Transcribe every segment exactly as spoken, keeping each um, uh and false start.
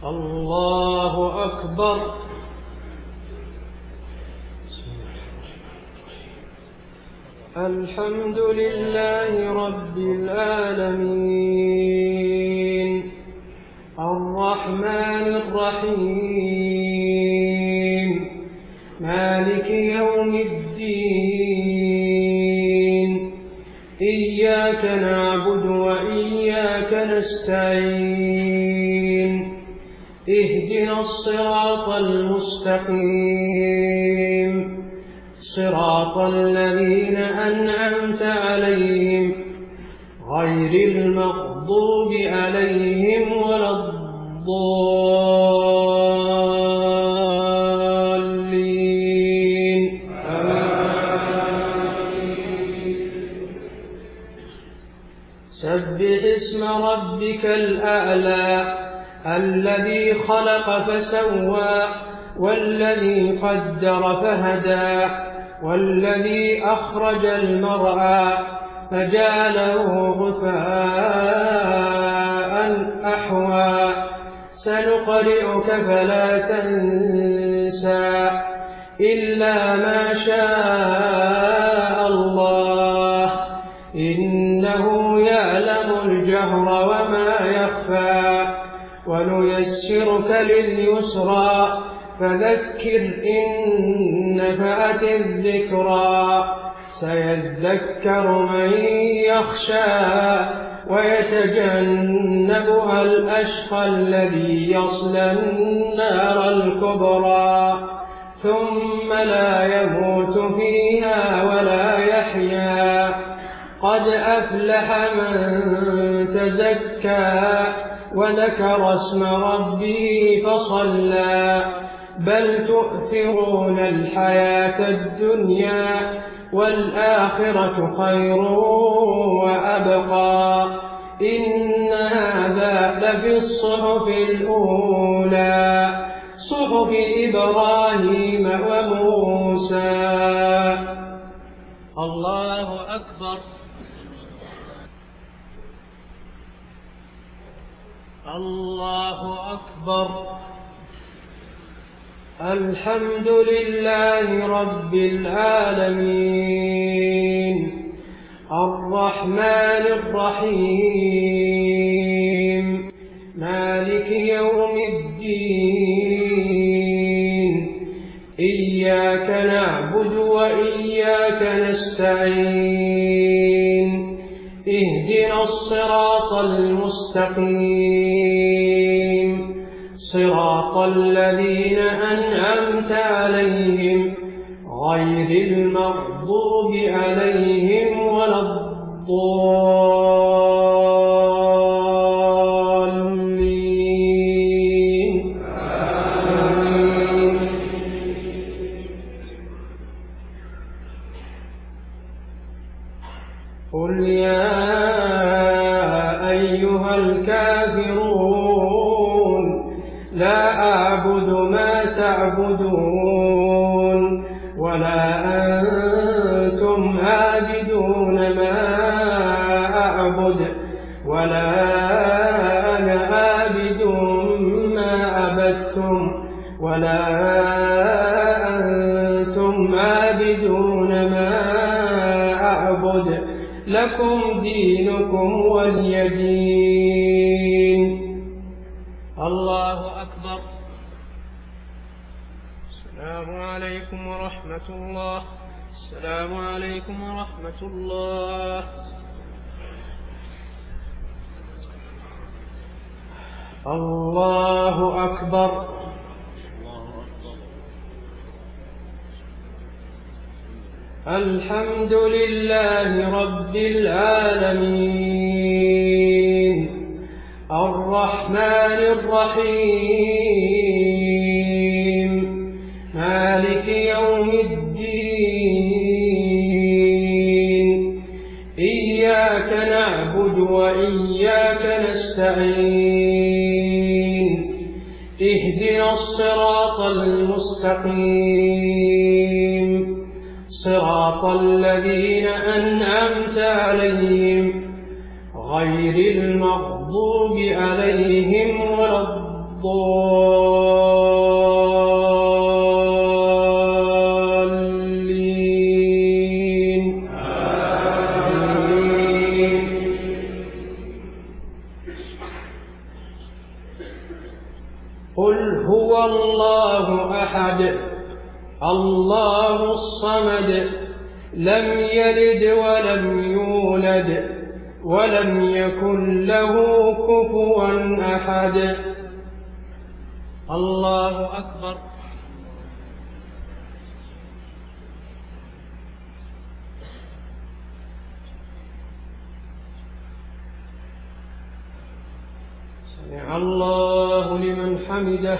الله أكبر. الحمد لله رب العالمين الرحمن الرحيم مالك يوم الدين إياك نعبد وإياك نستعين اهدنا الصراط المستقيم صراط الذين أنعمت عليهم غير المغضوب عليهم ولا الضالين سبح اسم ربك الأعلى الذي خلق فسوى والذي قدر فهدى والذي أخرج المرعى فجعله غثاء أحوى سنقرئك فلا تنسى إلا ما شاء الله إنه يعلم الجهر وما يخفى ونيسرك لليسرى فذكر إن نفعت الذكرى سيذكر من يخشى ويتجنبها الأشقى الذي يصلى النار الكبرى ثم لا يموت فيها ولا يحيا قد أفلح من تزكى وذكر اسم ربه فصلى بل تؤثرون الحياة الدنيا والآخرة خير وأبقى إن هذا لفي الصحف الأولى صحف إبراهيم وموسى. الله أكبر. الله أكبر. الحمد لله رب العالمين الرحمن الرحيم مالك يوم الدين إياك نعبد وإياك نستعين اهدنا الصراط المستقيم صراط الذين أنعمت عليهم غير المغضوب عليهم ولا الضالين آمين. قل يا أيها الكافرون لا أعبد ما تعبدون ولا أنتم عابدون ما أعبد ولا أنا عابد ما عبدتم ولا أنتم عابدون ما أعبد لكم دينكم ولي دين. الله أكبر. السلام عليكم ورحمة الله. السلام عليكم ورحمة الله. الله أكبر. الحمد لله رب العالمين الرحمن الرحيم مالك يوم الدين إياك نعبد وإياك نستعين اهدنا الصراط المستقيم صراط الذين أنعمت عليهم غير المغضوب عليهم ولا الضالين الضالين آمين. قل هو الله أحد الله الصمد لم يلد ولم يولد ولم يكن له كفوا أحد. الله أكبر. سمع الله لمن حمده.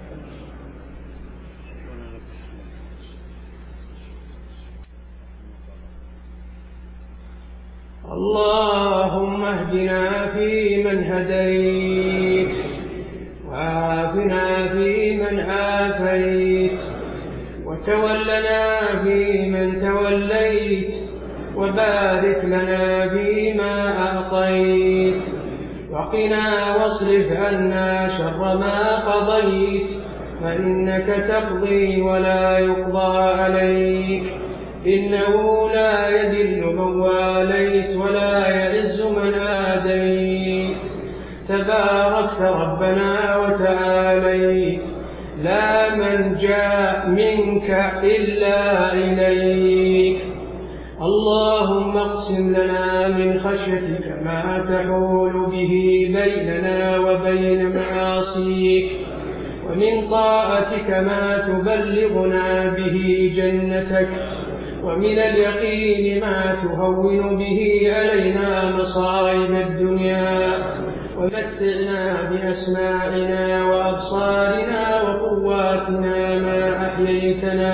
اللهم اهدنا فيمن هديت وعافنا فيمن عافيت وتولنا فيمن توليت وبارك لنا فيما أعطيت وقنا واصرف عنا شر ما قضيت فإنك تقضي ولا يقضى عليك إنه لا يذل من واليت ولا يعز من عاديت تباركت ربنا وتعاليت لا ملجأ منك إلا إليك. اللهم اقسم لنا من خشيتك ما تحول به بيننا وبين معاصيك ومن طاعتك ما تبلغنا به جنتك ومن اليقين ما تهون به علينا مصائب الدنيا ومتعنا بأسماعنا وأبصارنا وقواتنا ما أحييتنا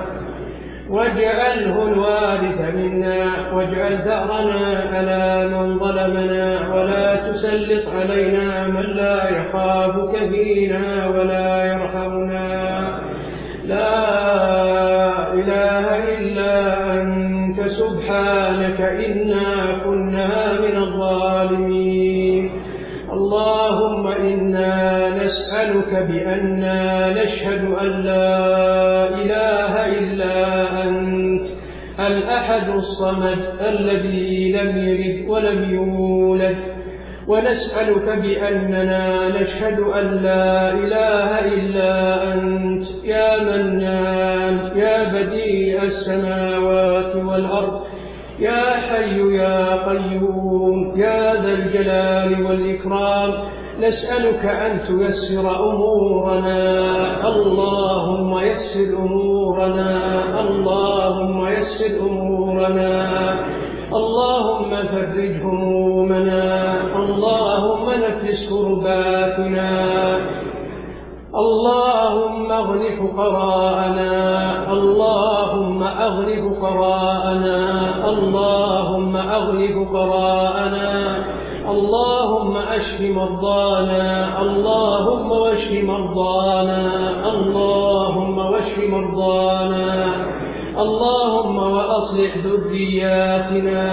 واجعله الوارث منا واجعل ثأرنا على من ظلمنا ولا تسلط علينا من لا يخافك فينا ولا يرحمنا. لا إله إلا أنت سبحانك إنا كنا من الظالمين. اللهم إنا نسألك بأننا نشهد أن لا إله إلا أنت الأحد الصمد الذي لم يلد ولم يولد ونسألك بأننا نشهد أن لا إله إلا أنت يا منان يا بديع السماوات والأرض يا حي يا قيوم يا ذا الجلال والإكرام نسألك أن تيسر أمورنا. اللهم يسر أمورنا اللهم يسر أمورنا اللهم فرج همومنا اللهم نفس كرباتنا اللهم اغن فقراءنا اللهم اغن فقراءنا اللهم اغن فقراءنا اللهم اشف مرضانا اللهم واشف مرضانا اللهم واشف مرضانا اللهم وأصلح ذرياتنا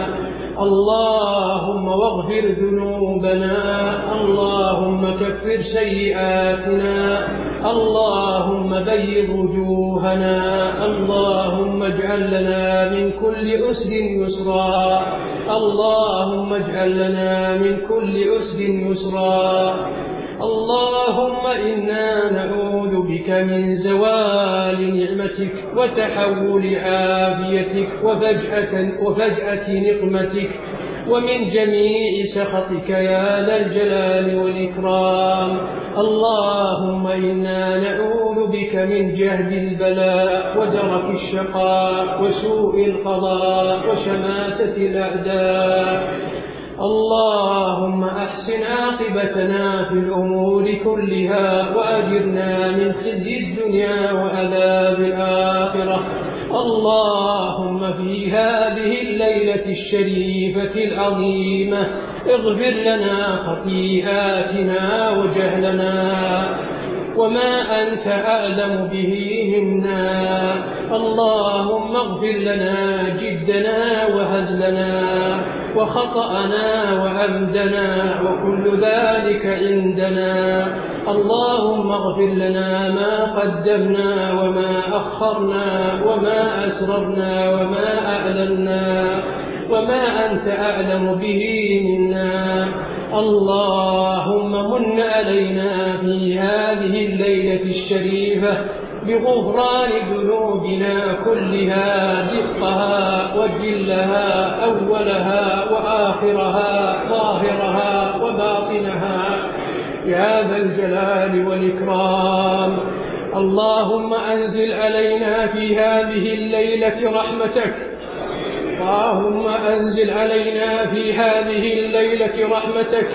اللهم واغفر ذنوبنا اللهم كفر سيئاتنا اللهم بيض وجوهنا اللهم اجعل لنا من كل أسر يسرا اللهم اجعل لنا من كل أسر يسرا. اللهم إنا نعوذ بك من زوال نعمتك وتحول عافيتك وفجأة, وفجأة نقمتك ومن جميع سخطك يا ذا الجلال والإكرام. اللهم إنا نعوذ بك من جهد البلاء ودرك الشقاء وسوء القضاء وشماتة الأعداء. اللهم أحسن عاقبتنا في الأمور كلها وأجرنا من خزي الدنيا وعذاب الآخرة. اللهم في هذه الليلة الشريفة العظيمة اغفر لنا خطيئاتنا وجهلنا وما أنت أعلم به منا. اللهم اغفر لنا جدنا وهزلنا وخطأنا وأمدنا وكل ذلك عندنا. اللهم اغفر لنا ما قدمنا وما أخرنا وما أسررنا وما أعلنا وما أنت أعلم به منا. اللهم من علينا في هذه الليلة الشريفة بغفران ذنوبنا كلها، دقها وجلها، أولها وآخرها، ظاهرها وباطنها، يا ذا الجلال والإكرام. اللهم أنزل علينا في هذه الليلة رحمتك. اللهم أنزل علينا في هذه الليلة رحمتك.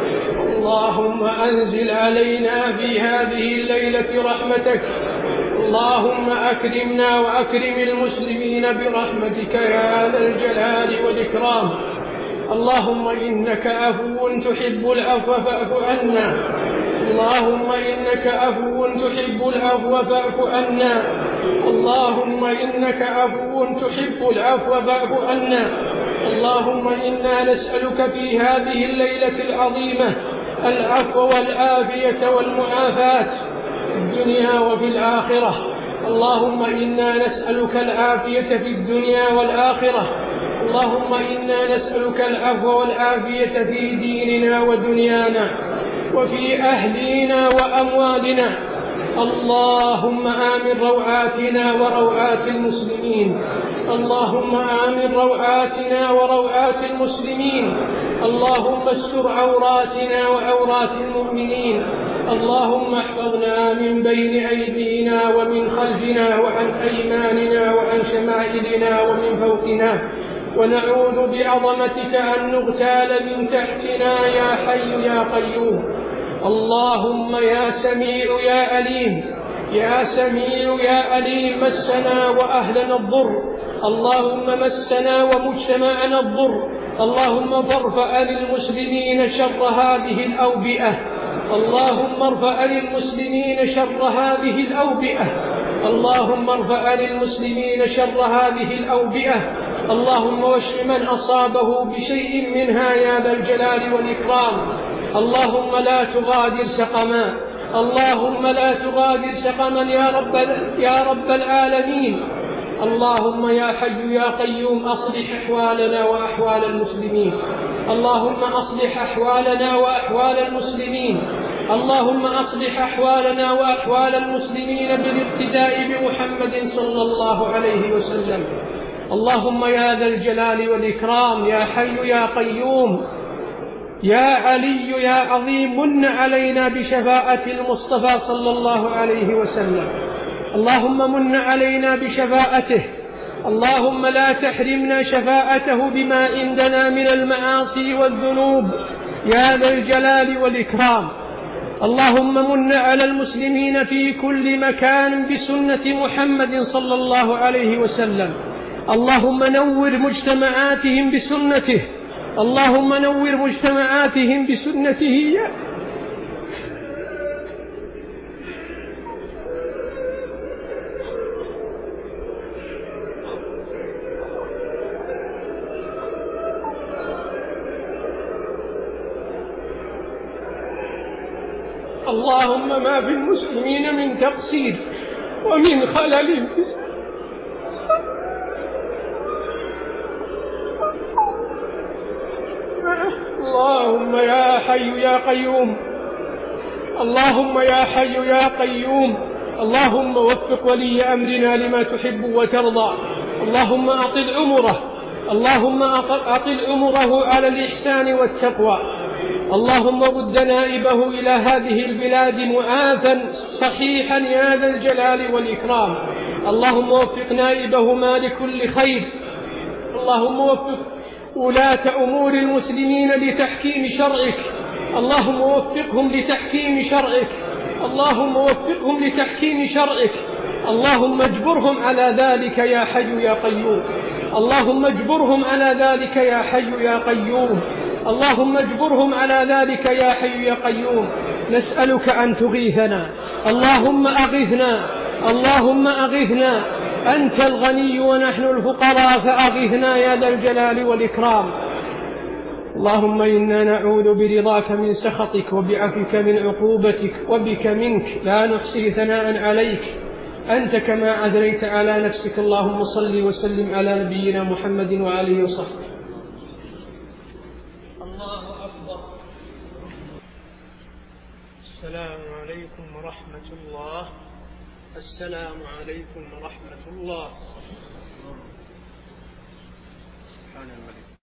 اللهم أنزل علينا في هذه الليلة رحمتك. اللهم أكرمنا وأكرم المسلمين برحمتك يا ذا الجلال والإكرام. اللهم إنك عفو تحب العفو فاعف عنا. اللهم إنك عفو تحب العفو فاعف عنا. اللهم إنك عفو تحب العفو فاعف عنا. اللهم إنا نسألك في هذه الليلة العظيمة العفو والعافية والمعافاة في الدنيا وفي الآخرة. اللهم إنا نسألك العافية في الدنيا والآخرة. اللهم إنا نسألك العفو والعافية في ديننا ودنيانا وفي أهلنا وأموالنا. اللهم آمن روعاتنا وروعات المسلمين. اللهم آمن روعاتنا وروعات المسلمين. اللهم استر عوراتنا وعورات المؤمنين. اللهم احفظنا من بين أيدينا ومن خلفنا وعن أيماننا وعن شمائلنا ومن فوقنا، ونعوذ بعظمتك أن نغتال من تحتنا يا حي يا قيوم. اللهم يا سميع يا أليم، يا سميع يا أليم، مسنا وأهلنا الضر. اللهم مسنا ومجتمعنا الضر. اللهم فارفع للمسلمين شر هذه الأوبئة. اللهم ارفع للمسلمين شر هذه الأوبئة. اللهم ارفع للمسلمين شر هذه الأوبئة. اللهم واشف من أصابه بشيء منها يا ذا الجلال والإكرام. اللهم لا تغادر سقما. اللهم لا تغادر سقما يا رب يا رب العالمين. اللهم يا حي يا قيوم أصلح أحوالنا وأحوال المسلمين. اللهم أصلح أحوالنا وأحوال المسلمين. اللهم أصلح أحوالنا وأحوال المسلمين بالاقتداء بمحمد صلى الله عليه وسلم. اللهم يا ذا الجلال والإكرام يا حي يا قيوم يا علي يا عظيم، من علينا بشفاعة المصطفى صلى الله عليه وسلم. اللهم من علينا بشفاعته. اللهم لا تحرمنا شفاعته بما عندنا من المعاصي والذنوب يا ذا الجلال والإكرام. اللهم من على المسلمين في كل مكان بسنة محمد صلى الله عليه وسلم. اللهم نور مجتمعاتهم بسنته. اللهم نور مجتمعاتهم بسنته يا اللهم ما في المسلمين من تقصير ومن خلل اللهم يا حي يا قيوم. اللهم يا حي يا قيوم. اللهم وفق ولي أمرنا لما تحب وترضى. اللهم أطل عمره. اللهم أطل عمره على الإحسان والتقوى. اللهم رد نائبه إلى هذه البلاد معافا صحيحا يا ذا الجلال والإكرام. اللهم وفق نائبهما لكل خير. اللهم وفق ولاة أمور المسلمين لتحكيم شرعك. اللهم وفقهم لتحكيم شرعك. اللهم وفقهم لتحكيم شرعك. اللهم اجبرهم على ذلك يا حي يا قيوم. اللهم اجبرهم على ذلك يا حي يا قيوم. اللهم اجبرهم على ذلك يا حي يا قيوم. نسألك أن تغيثنا. اللهم أغثنا. اللهم أغثنا. أنت الغني ونحن الفقراء فأغثنا يا ذا الجلال والإكرام. اللهم إنا نعوذ برضاك من سخطك وبعفوك من عقوبتك وبك منك لا نحصي ثناء عليك أنت كما أثنيت على نفسك. اللهم صل وسلم على نبينا محمد وآله وصحبه. الله أكبر. السلام عليكم ورحمة الله. السلام عليكم ورحمة الله. سبحان الملك.